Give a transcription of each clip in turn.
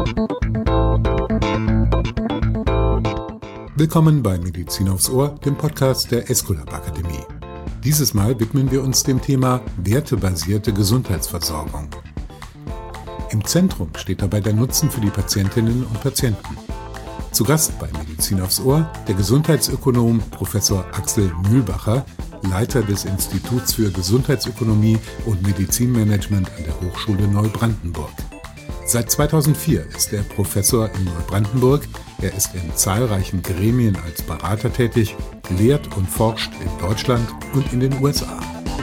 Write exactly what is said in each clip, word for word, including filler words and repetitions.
Willkommen bei Medizin aufs Ohr, dem Podcast der Esculap Akademie. Dieses Mal widmen wir uns dem Thema wertebasierte Gesundheitsversorgung. Im Zentrum steht dabei der Nutzen für die Patientinnen und Patienten. Zu Gast bei Medizin aufs Ohr der Gesundheitsökonom Professor Axel Mühlbacher, Leiter des Instituts für Gesundheitsökonomie und Medizinmanagement an der Hochschule Neubrandenburg. Seit zweitausendvier ist er Professor in Neubrandenburg. Er ist in zahlreichen Gremien als Berater tätig, lehrt und forscht in Deutschland und in den U S A.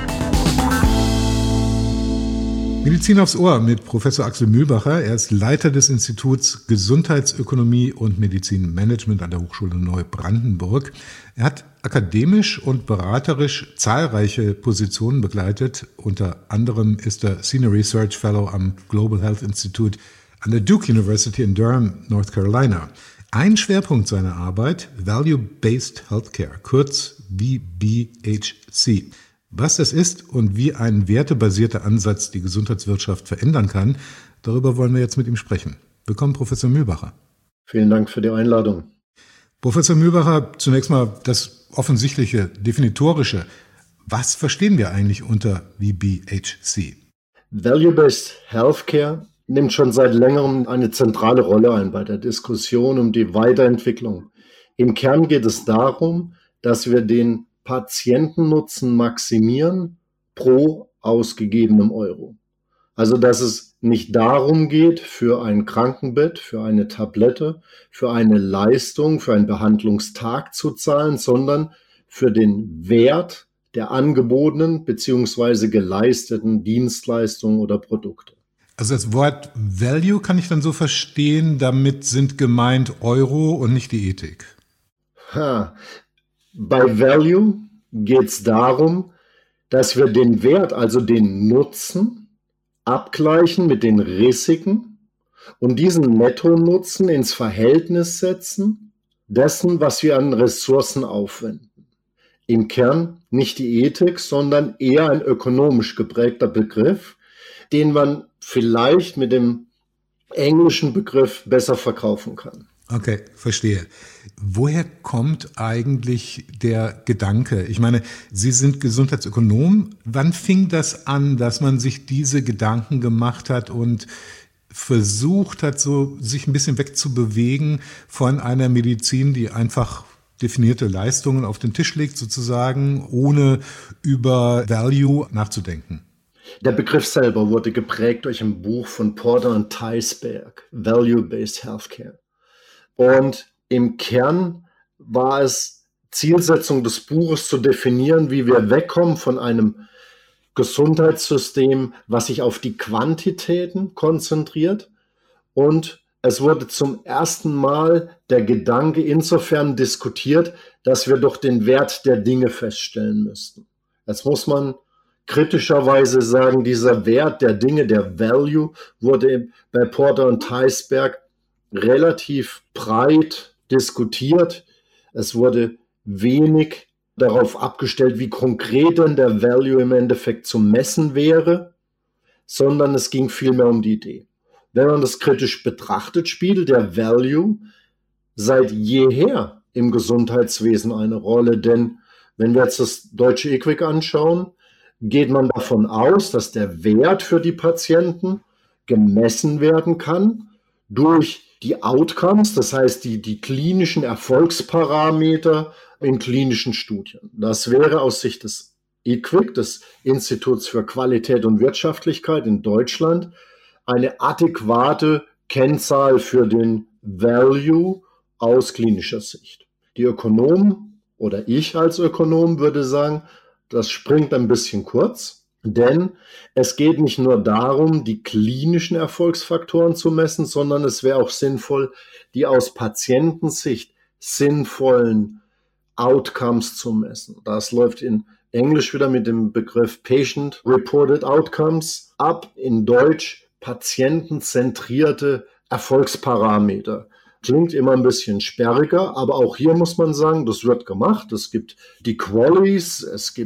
Medizin aufs Ohr mit Professor Axel Mühlbacher. Er ist Leiter des Instituts Gesundheitsökonomie und Medizinmanagement an der Hochschule Neubrandenburg. Er hat akademisch und beraterisch zahlreiche Positionen begleitet. Unter anderem ist er Senior Research Fellow am Global Health Institute an der Duke University in Durham, North Carolina. Ein Schwerpunkt seiner Arbeit, Value-Based Healthcare, kurz V B H C. Was das ist und wie ein wertebasierter Ansatz die Gesundheitswirtschaft verändern kann, darüber wollen wir jetzt mit ihm sprechen. Willkommen, Professor Mühlbacher. Vielen Dank für die Einladung. Professor Mühlbacher, zunächst mal das offensichtliche, definitorische. Was verstehen wir eigentlich unter V B H C? Value-Based Healthcare nimmt schon seit längerem eine zentrale Rolle ein bei der Diskussion um die Weiterentwicklung. Im Kern geht es darum, dass wir den Patientennutzen maximieren pro ausgegebenem Euro. Also dass es nicht darum geht, für ein Krankenbett, für eine Tablette, für eine Leistung, für einen Behandlungstag zu zahlen, sondern für den Wert der angebotenen bzw. geleisteten Dienstleistungen oder Produkte. Also das Wort Value kann ich dann so verstehen, damit sind gemeint Euro und nicht die Ethik. Ha. Bei Value geht es darum, dass wir den Wert, also den Nutzen, abgleichen mit den Risiken und diesen Nettonutzen ins Verhältnis setzen dessen, was wir an Ressourcen aufwenden. Im Kern nicht die Ethik, sondern eher ein ökonomisch geprägter Begriff, den man vielleicht mit dem englischen Begriff besser verkaufen kann. Okay, verstehe. Woher kommt eigentlich der Gedanke? Ich meine, Sie sind Gesundheitsökonom. Wann fing das an, dass man sich diese Gedanken gemacht hat und versucht hat, so sich ein bisschen wegzubewegen von einer Medizin, die einfach definierte Leistungen auf den Tisch legt, sozusagen, ohne über Value nachzudenken? Der Begriff selber wurde geprägt durch ein Buch von Porter und Theisberg, Value-Based Healthcare. Und im Kern war es Zielsetzung des Buches zu definieren, wie wir wegkommen von einem Gesundheitssystem, was sich auf die Quantitäten konzentriert. Und es wurde zum ersten Mal der Gedanke insofern diskutiert, dass wir doch den Wert der Dinge feststellen müssten. Jetzt muss man kritischerweise sagen, dieser Wert der Dinge, der Value, wurde bei Porter und Theisberg relativ breit diskutiert. Es wurde wenig darauf abgestellt, wie konkret denn der Value im Endeffekt zu messen wäre, sondern es ging vielmehr um die Idee. Wenn man das kritisch betrachtet, spielt der Value seit jeher im Gesundheitswesen eine Rolle, denn wenn wir jetzt das deutsche E Q U I C anschauen, geht man davon aus, dass der Wert für die Patienten gemessen werden kann durch die Outcomes, das heißt die, die klinischen Erfolgsparameter in klinischen Studien. Das wäre aus Sicht des E Q U I C, des Instituts für Qualität und Wirtschaftlichkeit in Deutschland, eine adäquate Kennzahl für den Value aus klinischer Sicht. Die Ökonomen oder ich als Ökonom würde sagen, das springt ein bisschen kurz, denn es geht nicht nur darum, die klinischen Erfolgsfaktoren zu messen, sondern es wäre auch sinnvoll, die aus Patientensicht sinnvollen Outcomes zu messen. Das läuft in Englisch wieder mit dem Begriff Patient Reported Outcomes ab, in Deutsch patientenzentrierte Erfolgsparameter. Klingt immer ein bisschen sperriger, aber auch hier muss man sagen, das wird gemacht. Es gibt die Qualies, es gibt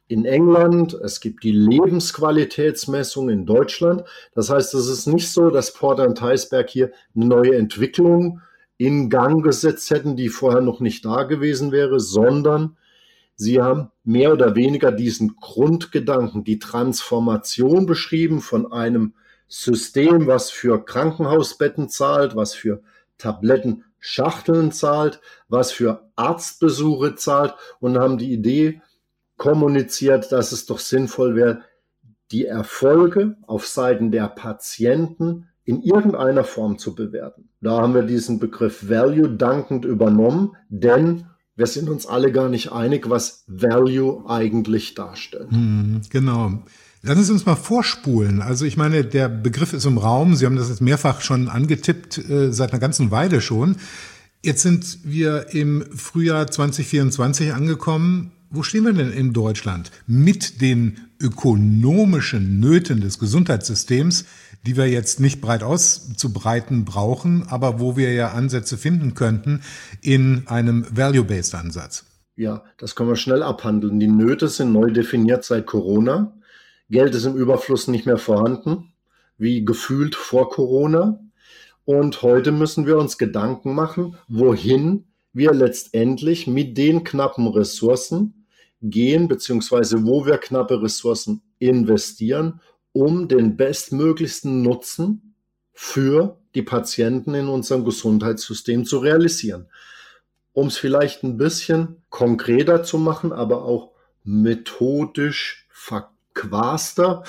in England, es gibt die Lebensqualitätsmessung in Deutschland. Das heißt, es ist nicht so, dass Porter und Theisberg hier eine neue Entwicklung in Gang gesetzt hätten, die vorher noch nicht da gewesen wäre, sondern sie haben mehr oder weniger diesen Grundgedanken, die Transformation beschrieben von einem System, was für Krankenhausbetten zahlt, was für Tablettenschachteln zahlt, was für Arztbesuche zahlt und haben die Idee kommuniziert, dass es doch sinnvoll wäre, die Erfolge auf Seiten der Patienten in irgendeiner Form zu bewerten. Da haben wir diesen Begriff Value dankend übernommen, denn wir sind uns alle gar nicht einig, was Value eigentlich darstellt. Hm, genau. Lassen Sie uns mal vorspulen. Also ich meine, der Begriff ist im Raum. Sie haben das jetzt mehrfach schon angetippt, äh, seit einer ganzen Weile schon. Jetzt sind wir im Frühjahr zwanzig vierundzwanzig angekommen. Wo stehen wir denn in Deutschland mit den ökonomischen Nöten des Gesundheitssystems, die wir jetzt nicht breit auszubreiten brauchen, aber wo wir ja Ansätze finden könnten in einem Value-Based Ansatz? Ja, das können wir schnell abhandeln. Die Nöte sind neu definiert seit Corona. Geld ist im Überfluss nicht mehr vorhanden, wie gefühlt vor Corona. Und heute müssen wir uns Gedanken machen, wohin wir letztendlich mit den knappen Ressourcen gehen, beziehungsweise wo wir knappe Ressourcen investieren, um den bestmöglichsten Nutzen für die Patienten in unserem Gesundheitssystem zu realisieren. Um es vielleicht ein bisschen konkreter zu machen, aber auch methodisch verquaster.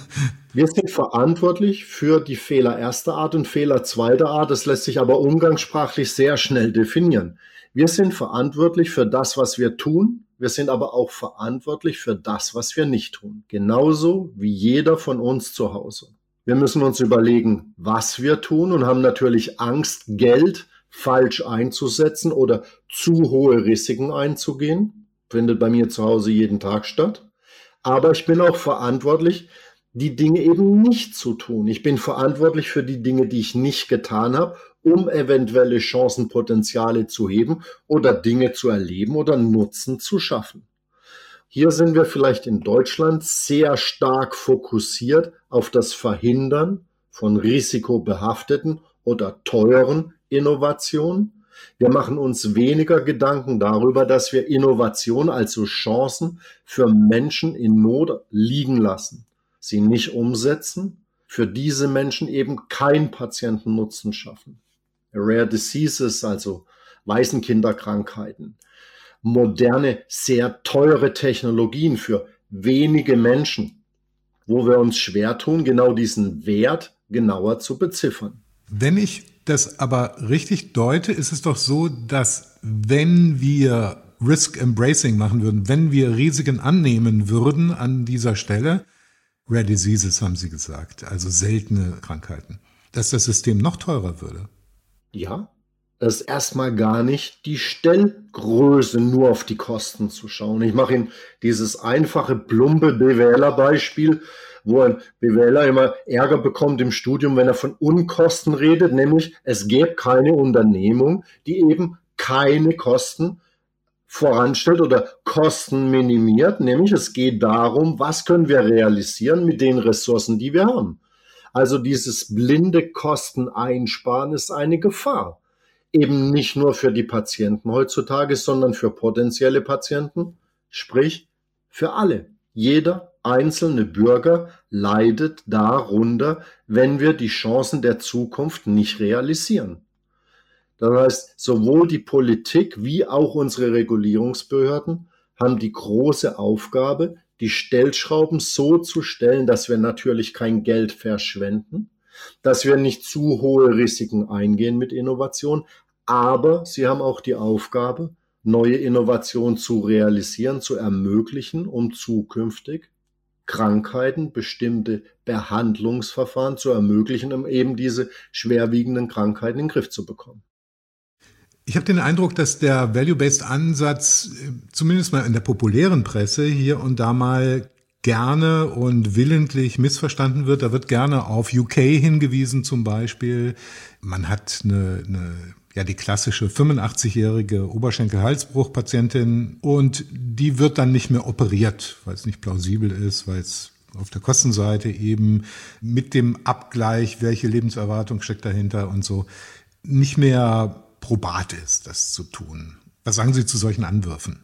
Wir sind verantwortlich für die Fehler erster Art und Fehler zweiter Art. Das lässt sich aber umgangssprachlich sehr schnell definieren. Wir sind verantwortlich für das, was wir tun. Wir sind aber auch verantwortlich für das, was wir nicht tun. Genauso wie jeder von uns zu Hause. Wir müssen uns überlegen, was wir tun und haben natürlich Angst, Geld falsch einzusetzen oder zu hohe Risiken einzugehen. Findet bei mir zu Hause jeden Tag statt. Aber ich bin auch verantwortlich, die Dinge eben nicht zu tun. Ich bin verantwortlich für die Dinge, die ich nicht getan habe, um eventuelle Chancenpotenziale zu heben oder Dinge zu erleben oder Nutzen zu schaffen. Hier sind wir vielleicht in Deutschland sehr stark fokussiert auf das Verhindern von risikobehafteten oder teuren Innovationen. Wir machen uns weniger Gedanken darüber, dass wir Innovation, also Chancen für Menschen in Not liegen lassen, sie nicht umsetzen, für diese Menschen eben kein Patientennutzen schaffen. Rare Diseases, also Waisenkinderkrankheiten, moderne, sehr teure Technologien für wenige Menschen, wo wir uns schwer tun, genau diesen Wert genauer zu beziffern. Wenn ich das aber richtig deute, ist es doch so, dass wenn wir Risk Embracing machen würden, wenn wir Risiken annehmen würden an dieser Stelle, Rare Diseases haben Sie gesagt, also seltene Krankheiten, dass das System noch teurer würde. Ja, das ist erstmal gar nicht die Stellgröße, nur auf die Kosten zu schauen. Ich mache Ihnen dieses einfache, plumpe B W L-Beispiel, wo ein B W Ler immer Ärger bekommt im Studium, wenn er von Unkosten redet, nämlich es gäbe keine Unternehmung, die eben keine Kosten voranstellt oder Kosten minimiert, nämlich es geht darum, was können wir realisieren mit den Ressourcen, die wir haben. Also dieses blinde Kosteneinsparen ist eine Gefahr. Eben nicht nur für die Patienten heutzutage, sondern für potenzielle Patienten, sprich für alle. Jeder einzelne Bürger leidet darunter, wenn wir die Chancen der Zukunft nicht realisieren. Das heißt, sowohl die Politik wie auch unsere Regulierungsbehörden haben die große Aufgabe, die Stellschrauben so zu stellen, dass wir natürlich kein Geld verschwenden, dass wir nicht zu hohe Risiken eingehen mit Innovation, aber sie haben auch die Aufgabe, neue Innovationen zu realisieren, zu ermöglichen, um zukünftig Krankheiten, bestimmte Behandlungsverfahren zu ermöglichen, um eben diese schwerwiegenden Krankheiten in den Griff zu bekommen. Ich habe den Eindruck, dass der Value-Based-Ansatz zumindest mal in der populären Presse hier und da mal gerne und willentlich missverstanden wird. Da wird gerne auf U K hingewiesen zum Beispiel. Man hat eine, eine ja die klassische fünfundachtzig-jährige Oberschenkel-Halsbruch-Patientin und die wird dann nicht mehr operiert, weil es nicht plausibel ist, weil es auf der Kostenseite eben mit dem Abgleich, welche Lebenserwartung steckt dahinter und so, nicht mehr probat ist, das zu tun. Was sagen Sie zu solchen Anwürfen?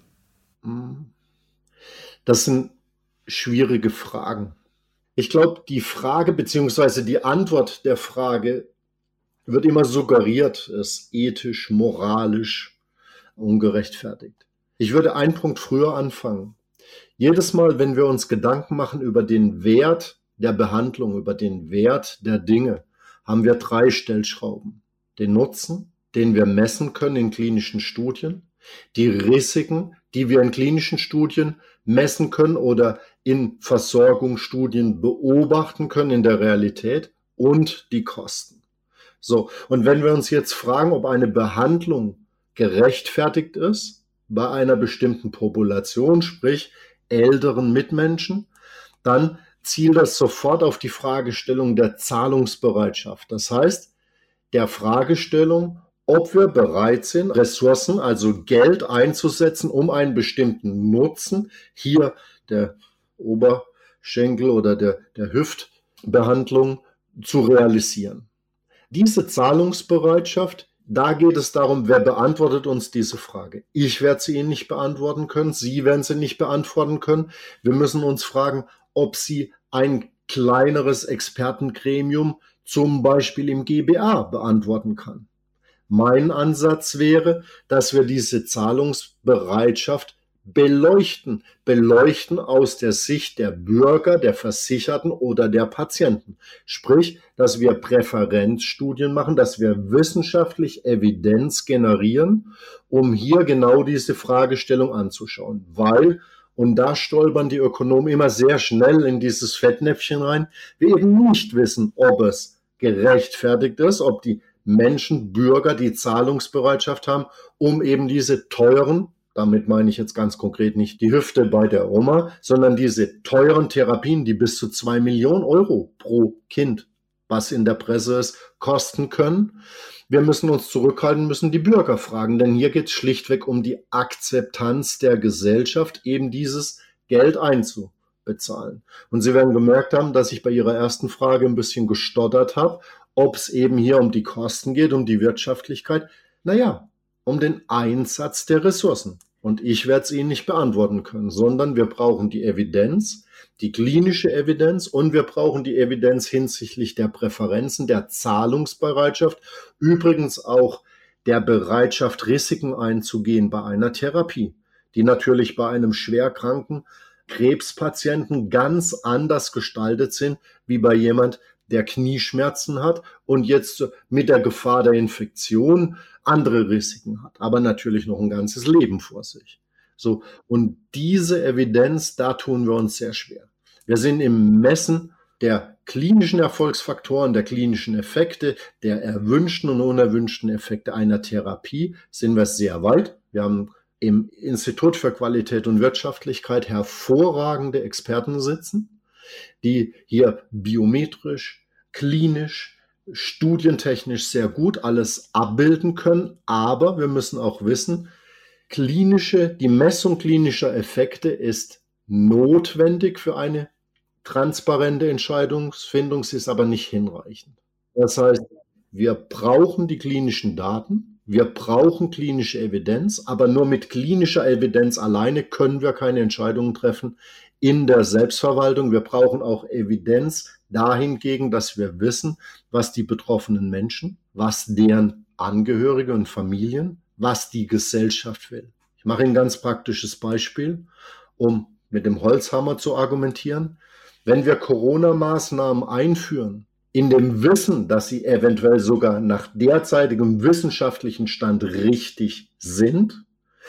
Das sind schwierige Fragen. Ich glaube, die Frage bzw. die Antwort der Frage wird immer suggeriert, ist ethisch, moralisch ungerechtfertigt. Ich würde einen Punkt früher anfangen. Jedes Mal, wenn wir uns Gedanken machen über den Wert der Behandlung, über den Wert der Dinge, haben wir drei Stellschrauben. Den Nutzen, den wir messen können in klinischen Studien, die Risiken, die wir in klinischen Studien messen können oder in Versorgungsstudien beobachten können in der Realität und die Kosten. So, und wenn wir uns jetzt fragen, ob eine Behandlung gerechtfertigt ist bei einer bestimmten Population, sprich älteren Mitmenschen, dann zielt das sofort auf die Fragestellung der Zahlungsbereitschaft. Das heißt, der Fragestellung, ob wir bereit sind, Ressourcen, also Geld einzusetzen, um einen bestimmten Nutzen, hier der Oberschenkel oder der, der Hüftbehandlung, zu realisieren. Diese Zahlungsbereitschaft, da geht es darum, wer beantwortet uns diese Frage. Ich werde sie Ihnen nicht beantworten können, Sie werden sie nicht beantworten können. Wir müssen uns fragen, ob sie ein kleineres Expertengremium, zum Beispiel im G B A, beantworten kann. Mein Ansatz wäre, dass wir diese Zahlungsbereitschaft beleuchten, beleuchten aus der Sicht der Bürger, der Versicherten oder der Patienten. Sprich, dass wir Präferenzstudien machen, dass wir wissenschaftlich Evidenz generieren, um hier genau diese Fragestellung anzuschauen. Weil, und da stolpern die Ökonomen immer sehr schnell in dieses Fettnäpfchen rein, wir eben nicht wissen, ob es gerechtfertigt ist, ob die Menschen, Bürger, die Zahlungsbereitschaft haben, um eben diese teuren, damit meine ich jetzt ganz konkret nicht die Hüfte bei der Oma, sondern diese teuren Therapien, die bis zu zwei Millionen Euro pro Kind, was in der Presse ist, kosten können. Wir müssen uns zurückhalten, müssen die Bürger fragen, denn hier geht es schlichtweg um die Akzeptanz der Gesellschaft, eben dieses Geld einzubezahlen. Und Sie werden gemerkt haben, dass ich bei Ihrer ersten Frage ein bisschen gestottert habe, ob es eben hier um die Kosten geht, um die Wirtschaftlichkeit. Naja, um den Einsatz der Ressourcen. Und ich werde es Ihnen nicht beantworten können, sondern wir brauchen die Evidenz, die klinische Evidenz und wir brauchen die Evidenz hinsichtlich der Präferenzen, der Zahlungsbereitschaft, übrigens auch der Bereitschaft, Risiken einzugehen bei einer Therapie, die natürlich bei einem schwerkranken Krebspatienten ganz anders gestaltet sind, wie bei jemand, der Knieschmerzen hat und jetzt mit der Gefahr der Infektion andere Risiken hat, aber natürlich noch ein ganzes Leben vor sich. So, und diese Evidenz, da tun wir uns sehr schwer. Wir sind im Messen der klinischen Erfolgsfaktoren, der klinischen Effekte, der erwünschten und unerwünschten Effekte einer Therapie, sind wir sehr weit. Wir haben im Institut für Qualität und Wirtschaftlichkeit hervorragende Experten sitzen, die hier biometrisch, klinisch, studientechnisch sehr gut alles abbilden können. Aber wir müssen auch wissen, klinische, die Messung klinischer Effekte ist notwendig für eine transparente Entscheidungsfindung, sie ist aber nicht hinreichend. Das heißt, wir brauchen die klinischen Daten, wir brauchen klinische Evidenz, aber nur mit klinischer Evidenz alleine können wir keine Entscheidungen treffen in der Selbstverwaltung. Wir brauchen auch Evidenz dahingegen, dass wir wissen, was die betroffenen Menschen, was deren Angehörige und Familien, was die Gesellschaft will. Ich mache ein ganz praktisches Beispiel, um mit dem Holzhammer zu argumentieren. Wenn wir Corona-Maßnahmen einführen, in dem Wissen, dass sie eventuell sogar nach derzeitigem wissenschaftlichen Stand richtig sind,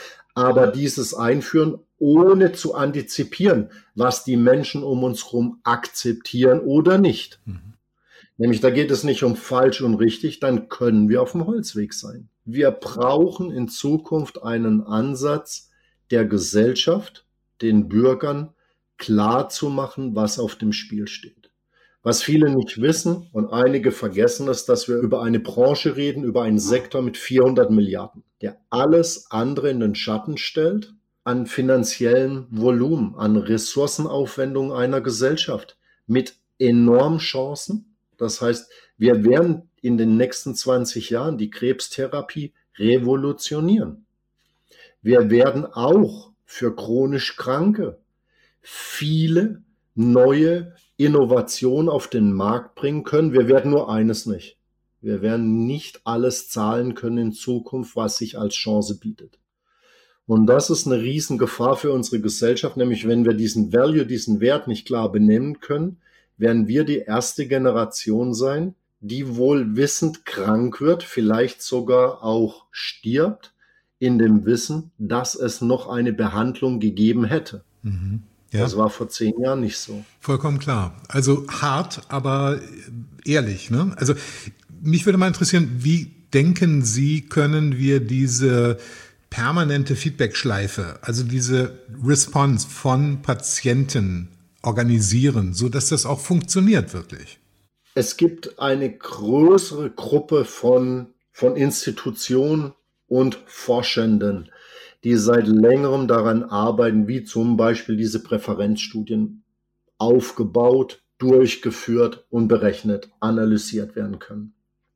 aber dieses einführen, ohne zu antizipieren, was die Menschen um uns herum akzeptieren oder nicht. Mhm. Nämlich, da geht es nicht um falsch und richtig, dann können wir auf dem Holzweg sein. Wir brauchen in Zukunft einen Ansatz der Gesellschaft, den Bürgern klar zu machen, was auf dem Spiel steht. Was viele nicht wissen und einige vergessen ist, dass wir über eine Branche reden, über einen Sektor mit vierhundert Milliarden, der alles andere in den Schatten stellt an finanziellem Volumen, an Ressourcenaufwendungen einer Gesellschaft mit enormen Chancen. Das heißt, wir werden in den nächsten zwanzig Jahren die Krebstherapie revolutionieren. Wir werden auch für chronisch Kranke viele neue Innovationen auf den Markt bringen können. Wir werden nur eines nicht. Wir werden nicht alles zahlen können in Zukunft, was sich als Chance bietet. Und das ist eine Riesengefahr für unsere Gesellschaft, nämlich wenn wir diesen Value, diesen Wert nicht klar benennen können, werden wir die erste Generation sein, die wohl wissend krank wird, vielleicht sogar auch stirbt, in dem Wissen, dass es noch eine Behandlung gegeben hätte. Mhm. Ja. Das war vor zehn Jahren nicht so. Vollkommen klar. Also hart, aber ehrlich, ne? Also mich würde mal interessieren, wie denken Sie, können wir diese permanente Feedback-Schleife, also diese Response von Patienten organisieren, so dass das auch funktioniert wirklich? Es gibt eine größere Gruppe von, von Institutionen und Forschenden, die seit längerem daran arbeiten, wie zum Beispiel diese Präferenzstudien aufgebaut, durchgeführt und berechnet, analysiert werden können.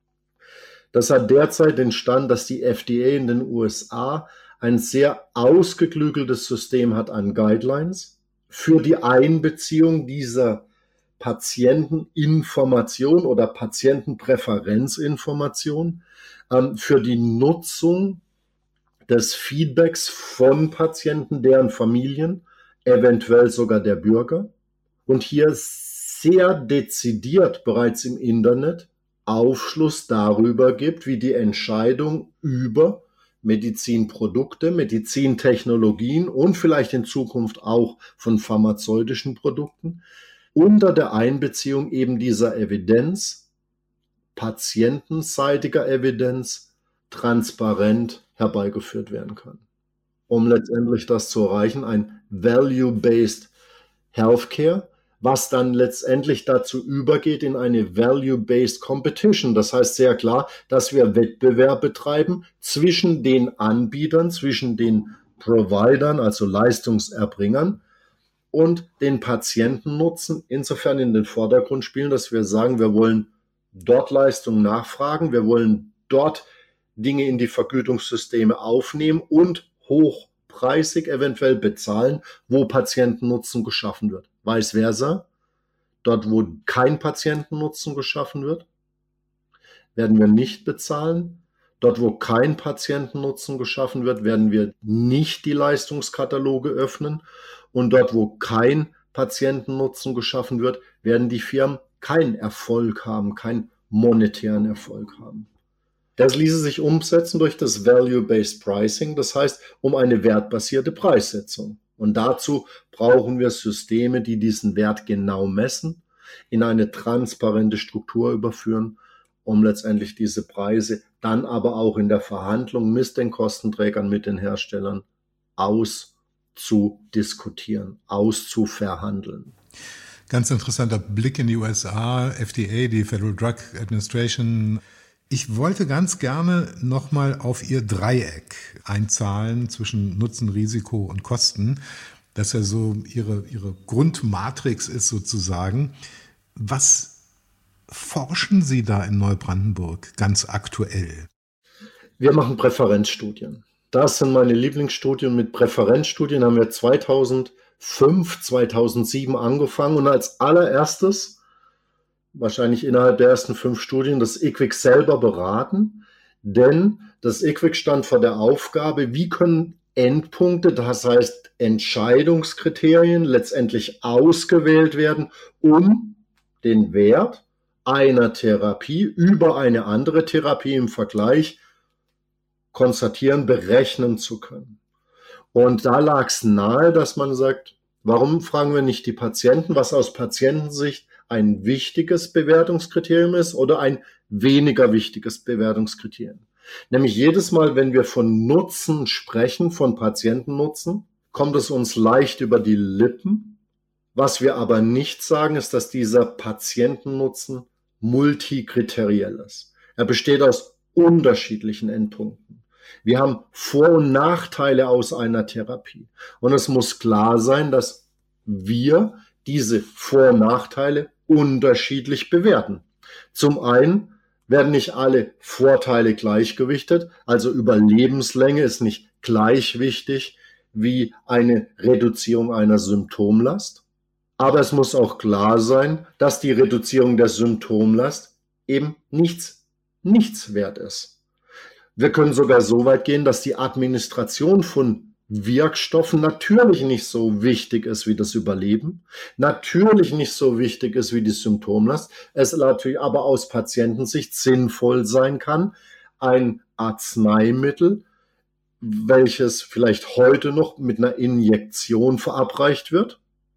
Das hat derzeit den Stand, dass die F D A in den U S A ein sehr ausgeklügeltes System hat an Guidelines für die Einbeziehung dieser Patienteninformation oder Patientenpräferenzinformation ähm, für die Nutzung des Feedbacks von Patienten, deren Familien, eventuell sogar der Bürger. Und hier sehr dezidiert bereits im Internet Aufschluss darüber gibt, wie die Entscheidung über Medizinprodukte, Medizintechnologien und vielleicht in Zukunft auch von pharmazeutischen Produkten unter der Einbeziehung eben dieser Evidenz, patientenseitiger Evidenz, transparent herbeigeführt werden kann. Um letztendlich das zu erreichen, ein Value-Based Healthcare, was dann letztendlich dazu übergeht in eine Value-Based Competition. Das heißt sehr klar, dass wir Wettbewerb betreiben zwischen den Anbietern, zwischen den Providern, also Leistungserbringern, und den Patientennutzen insofern in den Vordergrund spielen, dass wir sagen, wir wollen dort Leistungen nachfragen, wir wollen dort Dinge in die Vergütungssysteme aufnehmen und hochpreisig eventuell bezahlen, wo Patientennutzen geschaffen wird. Vice versa, dort wo kein Patientennutzen geschaffen wird, werden wir nicht bezahlen. Dort wo kein Patientennutzen geschaffen wird, werden wir nicht die Leistungskataloge öffnen. Und dort wo kein Patientennutzen geschaffen wird, werden die Firmen keinen Erfolg haben, keinen monetären Erfolg haben. Das ließe sich umsetzen durch das Value-Based Pricing, das heißt um eine wertbasierte Preissetzung. Und dazu brauchen wir Systeme, die diesen Wert genau messen, in eine transparente Struktur überführen, um letztendlich diese Preise dann aber auch in der Verhandlung mit den Kostenträgern, mit den Herstellern auszudiskutieren, auszuverhandeln. Ganz interessanter Blick in die U S A, F D A, die Federal Drug Administration. Ich wollte ganz gerne nochmal auf Ihr Dreieck einzahlen zwischen Nutzen, Risiko und Kosten, das ja so Ihre, Ihre Grundmatrix ist sozusagen. Was forschen Sie da in Neubrandenburg ganz aktuell? Wir machen Präferenzstudien. Das sind meine Lieblingsstudien. Mit Präferenzstudien haben wir zweitausendfünf, zweitausendsieben angefangen und als allererstes wahrscheinlich innerhalb der ersten fünf Studien das I Q W I C selber beraten, denn das I Q W I C stand vor der Aufgabe, wie können Endpunkte, das heißt Entscheidungskriterien, letztendlich ausgewählt werden, um den Wert einer Therapie über eine andere Therapie im Vergleich konstatieren, berechnen zu können. Und da lag es nahe, dass man sagt, warum fragen wir nicht die Patienten, was aus Patientensicht ein wichtiges Bewertungskriterium ist oder ein weniger wichtiges Bewertungskriterium. Nämlich jedes Mal, wenn wir von Nutzen sprechen, von Patientennutzen, kommt es uns leicht über die Lippen, Was wir aber nicht sagen, ist, dass dieser Patientennutzen multikriteriell ist. Er besteht aus unterschiedlichen Endpunkten. Wir haben Vor- und Nachteile aus einer Therapie. Und es muss klar sein, dass wir diese Vor- und Nachteile unterschiedlich bewerten. Zum einen werden nicht alle Vorteile gleichgewichtet, also Überlebenslänge ist nicht gleich wichtig wie eine Reduzierung einer Symptomlast. Aber es muss auch klar sein, dass die Reduzierung der Symptomlast eben nichts, nichts wert ist. Wir können sogar so weit gehen, dass die Administration von Wirkstoffen natürlich nicht so wichtig ist wie das Überleben, natürlich nicht so wichtig ist wie die Symptomlast, es natürlich aber aus Patientensicht sinnvoll sein kann, ein Arzneimittel, welches vielleicht heute noch mit einer Injektion verabreicht wird,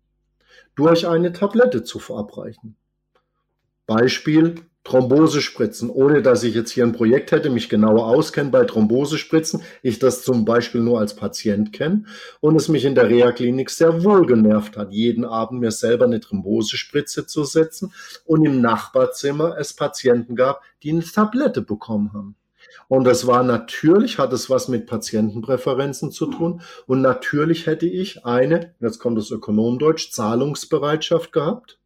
durch eine Tablette zu verabreichen. Beispiel Thrombosespritzen, ohne dass ich jetzt hier ein Projekt hätte, mich genauer auskenne bei Thrombosespritzen, ich das zum Beispiel nur als Patient kenne und es mich in der Reha-Klinik sehr wohl genervt hat, jeden Abend mir selber eine Thrombosespritze zu setzen und im Nachbarzimmer es Patienten gab, die eine Tablette bekommen haben. Und das war natürlich, hat es was mit Patientenpräferenzen zu tun und natürlich hätte ich eine, jetzt kommt das Ökonomdeutsch, Zahlungsbereitschaft gehabt,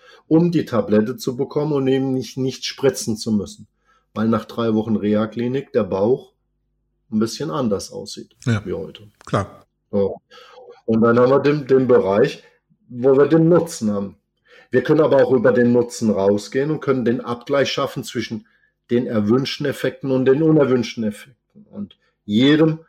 um die Tablette zu bekommen und eben nicht, nicht spritzen zu müssen, weil nach drei Wochen Reha-Klinik der Bauch ein bisschen anders aussieht ja, wie heute. Klar. So. Und dann haben wir den, den Bereich, wo wir den Nutzen haben. Wir können aber auch über den Nutzen rausgehen und können den Abgleich schaffen zwischen den erwünschten Effekten und den unerwünschten Effekten. Und jedem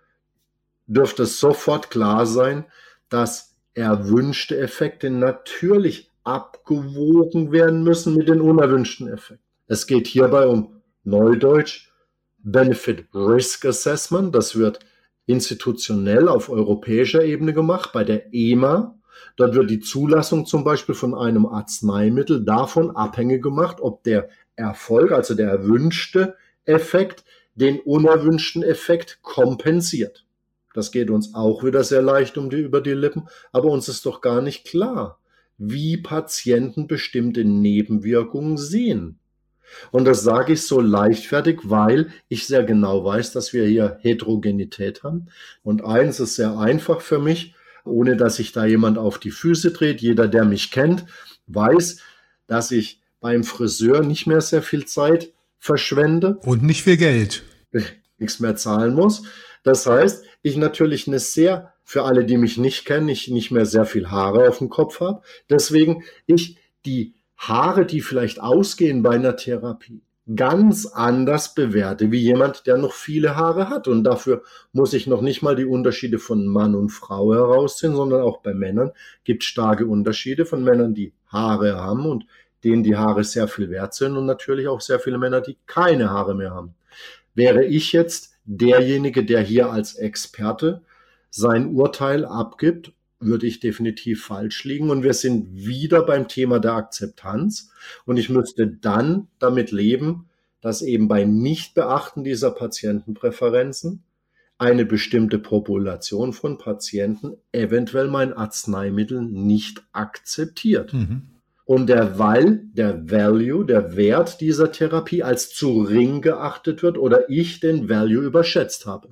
dürfte es sofort klar sein, dass erwünschte Effekte natürlich abgewogen werden müssen mit den unerwünschten Effekten. Es geht hierbei um Neudeutsch Benefit Risk Assessment. Das wird institutionell auf europäischer Ebene gemacht, bei der E M A. Dort wird die Zulassung zum Beispiel von einem Arzneimittel davon abhängig gemacht, ob der Erfolg, also der erwünschte Effekt, den unerwünschten Effekt kompensiert. Das geht uns auch wieder sehr leicht um die, über die Lippen, aber uns ist doch gar nicht klar, wie Patienten bestimmte Nebenwirkungen sehen. Und das sage ich so leichtfertig, weil ich sehr genau weiß, dass wir hier Heterogenität haben. Und eins ist sehr einfach für mich, ohne dass sich da jemand auf die Füße dreht. Jeder, der mich kennt, weiß, dass ich beim Friseur nicht mehr sehr viel Zeit verschwende. Und nicht viel Geld. Nichts mehr zahlen muss. Das heißt, ich natürlich eine sehr, für alle, die mich nicht kennen, ich nicht mehr sehr viel Haare auf dem Kopf habe. Deswegen ich die Haare, die vielleicht ausgehen bei einer Therapie, ganz anders bewerte wie jemand, der noch viele Haare hat. Und dafür muss ich noch nicht mal die Unterschiede von Mann und Frau herausziehen, sondern auch bei Männern gibt es starke Unterschiede von Männern, die Haare haben und denen die Haare sehr viel wert sind und natürlich auch sehr viele Männer, die keine Haare mehr haben. Wäre ich jetzt derjenige, der hier als Experte sein Urteil abgibt, würde ich definitiv falsch liegen. Und wir sind wieder beim Thema der Akzeptanz. Und ich müsste dann damit leben, dass eben bei Nichtbeachten dieser Patientenpräferenzen eine bestimmte Population von Patienten eventuell mein Arzneimittel nicht akzeptiert. Mhm. Und der weil, der Value, der Wert dieser Therapie als zu gering geachtet wird oder ich den Value überschätzt habe.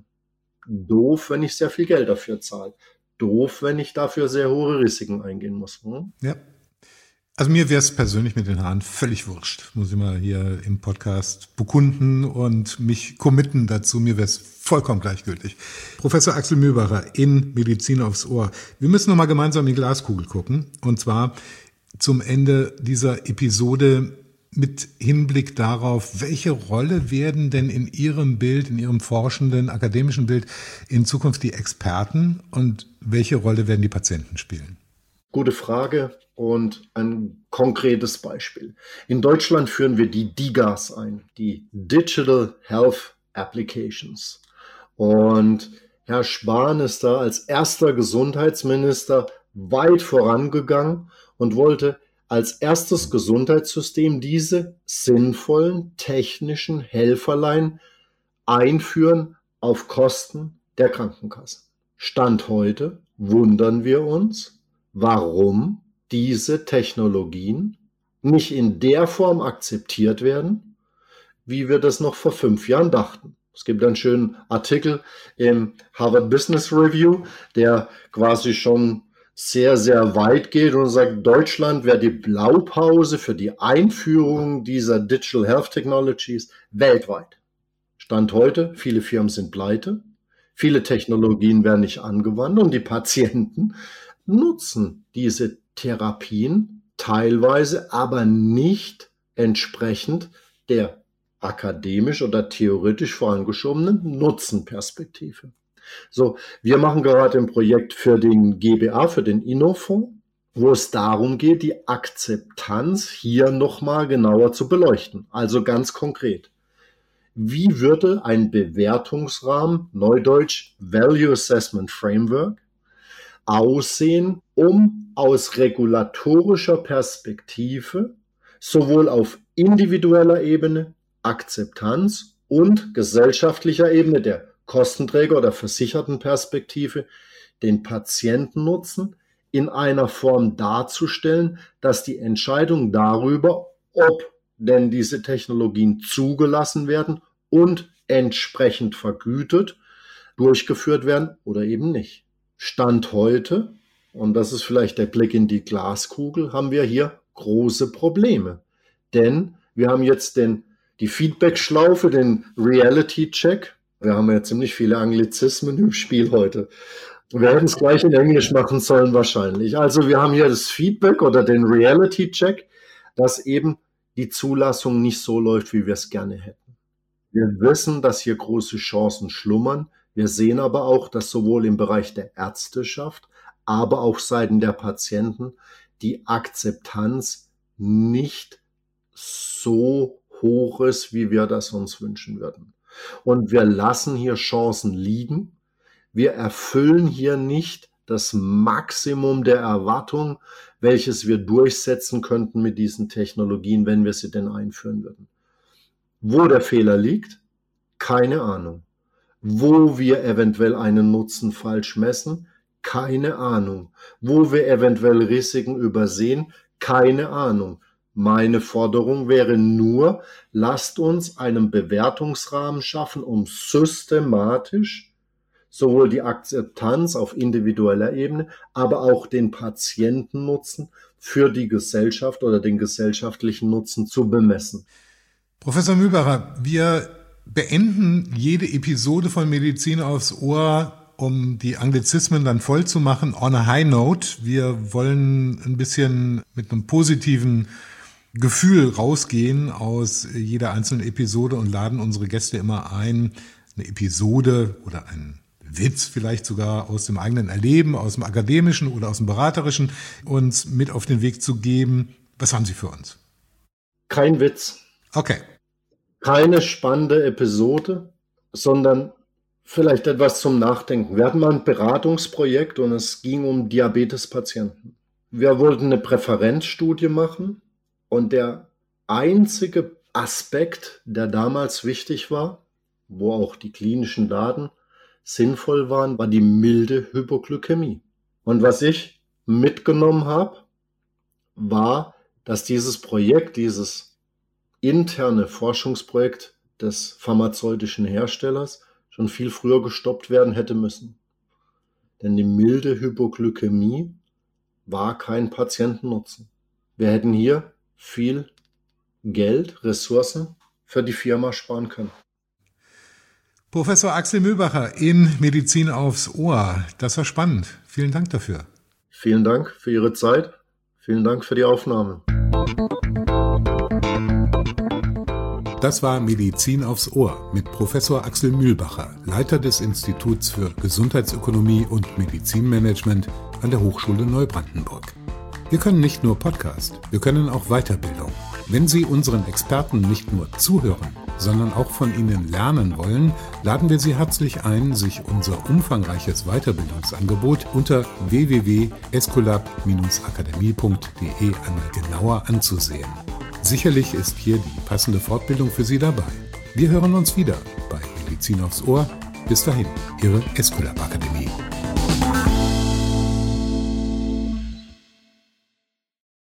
Doof, wenn ich sehr viel Geld dafür zahle. Doof, wenn ich dafür sehr hohe Risiken eingehen muss. Hm? Ja. Also mir wäre es persönlich mit den Haaren völlig wurscht. Muss ich mal hier im Podcast bekunden und mich committen dazu. Mir wäre es vollkommen gleichgültig. Professor Axel Mühlbacher in Medizin aufs Ohr. Wir müssen noch mal gemeinsam in die Glaskugel gucken. Und zwar zum Ende dieser Episode mit Hinblick darauf, welche Rolle werden denn in Ihrem Bild, in Ihrem forschenden, akademischen Bild in Zukunft die Experten und welche Rolle werden die Patienten spielen? Gute Frage und ein konkretes Beispiel. In Deutschland führen wir die D I G As ein, die Digital Health Applications. Und Herr Spahn ist da als erster Gesundheitsminister weit vorangegangen und wollte als erstes Gesundheitssystem diese sinnvollen technischen Helferlein einführen auf Kosten der Krankenkassen. Stand heute wundern wir uns, warum diese Technologien nicht in der Form akzeptiert werden, wie wir das noch vor fünf Jahren dachten. Es gibt einen schönen Artikel im Harvard Business Review, der quasi schon sehr, sehr weit geht und sagt, Deutschland wäre die Blaupause für die Einführung dieser Digital Health Technologies weltweit. Stand heute, viele Firmen sind pleite, viele Technologien werden nicht angewandt und die Patienten nutzen diese Therapien teilweise, aber nicht entsprechend der akademisch oder theoretisch vorangeschobenen Nutzenperspektive. So, wir machen gerade ein Projekt für den G B A, für den Innofonds, wo es darum geht, die Akzeptanz hier nochmal genauer zu beleuchten. Also ganz konkret. Wie würde ein Bewertungsrahmen, neudeutsch Value Assessment Framework, aussehen, um aus regulatorischer Perspektive sowohl auf individueller Ebene, Akzeptanz und gesellschaftlicher Ebene der Kostenträger- oder Versichertenperspektive den Patientennutzen in einer Form darzustellen, dass die Entscheidung darüber, ob denn diese Technologien zugelassen werden und entsprechend vergütet, durchgeführt werden oder eben nicht. Stand heute, und das ist vielleicht der Blick in die Glaskugel, haben wir hier große Probleme. Denn wir haben jetzt den, die Feedback-Schlaufe, den Reality-Check. Wir haben ja ziemlich viele Anglizismen im Spiel heute. Wir hätten es gleich in Englisch machen sollen wahrscheinlich. Also wir haben hier das Feedback oder den Reality-Check, dass eben die Zulassung nicht so läuft, wie wir es gerne hätten. Wir wissen, dass hier große Chancen schlummern. Wir sehen aber auch, dass sowohl im Bereich der Ärzteschaft, aber auch seitens der Patienten die Akzeptanz nicht so hoch ist, wie wir das uns wünschen würden. Und wir lassen hier Chancen liegen. Wir erfüllen hier nicht das Maximum der Erwartung, welches wir durchsetzen könnten mit diesen Technologien, wenn wir sie denn einführen würden. Wo der Fehler liegt? Keine Ahnung. Wo wir eventuell einen Nutzen falsch messen? Keine Ahnung. Wo wir eventuell Risiken übersehen? Keine Ahnung. Meine Forderung wäre nur, lasst uns einen Bewertungsrahmen schaffen, um systematisch sowohl die Akzeptanz auf individueller Ebene, aber auch den Patientennutzen für die Gesellschaft oder den gesellschaftlichen Nutzen zu bemessen. Professor Mühlbacher, wir beenden jede Episode von Medizin aufs Ohr, um die Anglizismen dann voll zu machen, on a high note. Wir wollen ein bisschen mit einem positiven Gefühl rausgehen aus jeder einzelnen Episode und laden unsere Gäste immer ein, eine Episode oder einen Witz vielleicht sogar aus dem eigenen Erleben, aus dem akademischen oder aus dem beraterischen, uns mit auf den Weg zu geben. Was haben Sie für uns? Kein Witz. Okay. Keine spannende Episode, sondern vielleicht etwas zum Nachdenken. Wir hatten mal ein Beratungsprojekt und es ging um Diabetespatienten. Wir wollten eine Präferenzstudie machen und der einzige Aspekt, der damals wichtig war, wo auch die klinischen Daten sinnvoll waren, war die milde Hypoglykämie. Und was ich mitgenommen habe, war, dass dieses Projekt, dieses interne Forschungsprojekt des pharmazeutischen Herstellers schon viel früher gestoppt werden hätte müssen. Denn die milde Hypoglykämie war kein Patientennutzen. Wir hätten hier viel Geld, Ressourcen für die Firma sparen können. Professor Axel Mühlbacher in Medizin aufs Ohr. Das war spannend. Vielen Dank dafür. Vielen Dank für Ihre Zeit. Vielen Dank für die Aufnahme. Das war Medizin aufs Ohr mit Professor Axel Mühlbacher, Leiter des Instituts für Gesundheitsökonomie und Medizinmanagement an der Hochschule Neubrandenburg. Wir können nicht nur Podcast, wir können auch Weiterbildung. Wenn Sie unseren Experten nicht nur zuhören, sondern auch von ihnen lernen wollen, laden wir Sie herzlich ein, sich unser umfangreiches Weiterbildungsangebot unter w w w punkt escolab Bindestrich akademie punkt de einmal genauer anzusehen. Sicherlich ist hier die passende Fortbildung für Sie dabei. Wir hören uns wieder bei Medizin aufs Ohr. Bis dahin, Ihre Escolab Akademie.